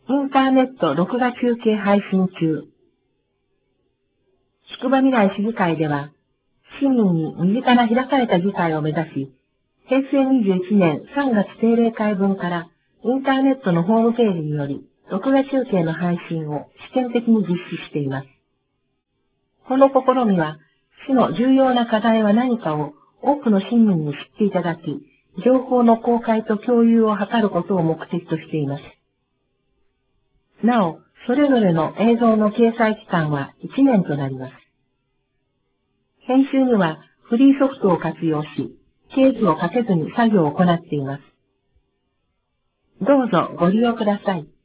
インターネット録画中継配信中。宿場未来市議会では、市民に身近な開かれた議会を目指し、平成21年3月定例会分からインターネットのホームページにより、録画中継の配信を試験的に実施しています。この試みは、市の重要な課題は何かを多くの市民に知っていただき、情報の公開と共有を図ることを目的としています。なお、それぞれの映像の掲載期間は1年となります。編集にはフリーソフトを活用し、経費をかけずに作業を行っています。どうぞご利用ください。